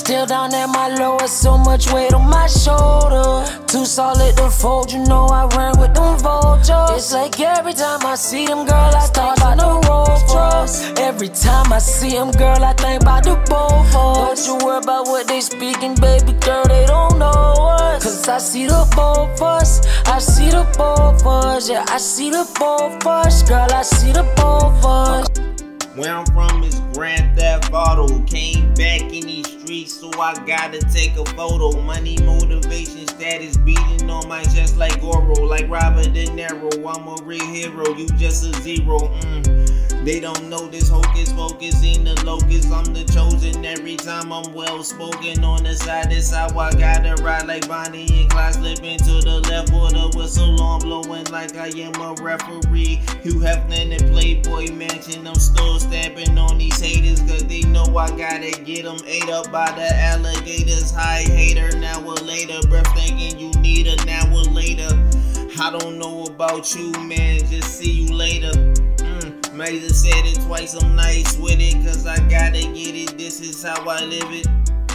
Still down at my lowest, so much weight on my shoulder. Too solid to fold, you know I ran with them vultures. It's like every time I see them, girl, I think about the road for us. Every time I see them, girl, I think about the both of us. Don't you worry about what they speaking, baby girl, they don't know us. Cause I see the both of us, I see the both of us. Yeah, I see the both of us, girl, I see the both of us. Where I'm from is Grand Theft Auto. Came back in these streets, so I gotta take a photo. Money, motivation, status beating on my chest like Goro. Like Robert De Niro, I'm a real hero, you just a zero. They don't know this hocus pocus in the locust. I'm the chosen every time I'm well spoken. On the side, that's how I gotta ride like Bonnie and Clyde. Slipping to the left with a whistle on, blowing like I am a referee. Hugh Hefner and Playboy Mansion. I'm still stamping on these haters, cause they know I gotta get them ate up by the alligators. Hi hater, now or later. Breath thinking you need her, now or later. I don't know about you, man, just see you later. Major said it twice, I'm nice with it, cause I gotta get it, this is how I live it.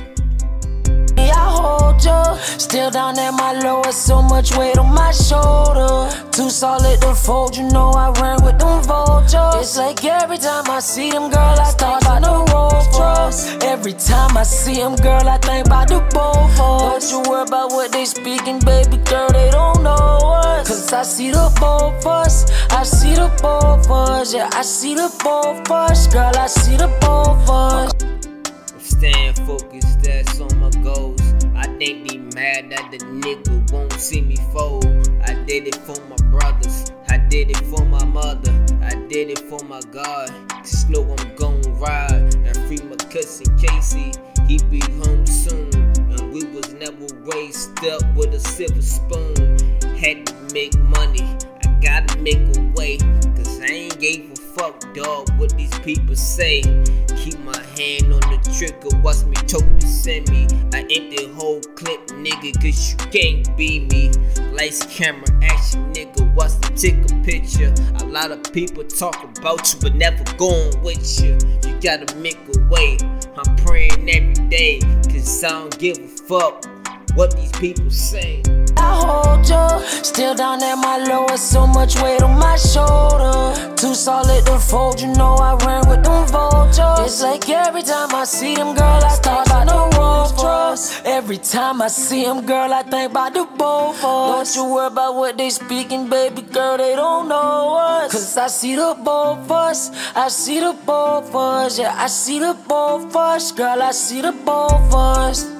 I hold ya, still down at my lowest, so much weight on my shoulder. Too solid to fold, you know I ran with them vultures. It's like every time I see them, girl, I think about the road for us. Every time I see them, girl, I think about the both of us. Don't you worry about what they speaking, baby girl, they don't know us. Cause I see the both of us, I see the both of us. Yeah, I see the both of us, girl, I see the both of us. Staying focused, that's on my goals. I think they mad that the nigga won't see me fold. I did it for my brothers, I did it for my mother, I did it for my God. Cause know I'm gon' ride and free my cousin Casey. He be home soon, and we was never raised up with a silver spoon. Had to make money, I gotta make a way, cause I ain't gave a fuck, dog, what these people say. Keep my hand on the trigger, watch me choke to send me. I empty the whole clip, nigga, cause you can't be me. Lights, camera, action, nigga, watch the take a picture. A lot of people talk about you, but never going with you. You gotta make a way, I'm praying every day, cause I don't give a fuck what these people say. I hold ya, still down at my lowest, so much weight on my shoulder. Too solid to fold, you know I ran with them vultures. It's like every time I see them, girl, I think about the road for us. Every time I see them, girl, I think about the both of us. Don't you worry about what they speaking, baby girl, they don't know us. Cause I see the both of us, I see the both of us. Yeah, I see the both of us, girl, I see the both of us.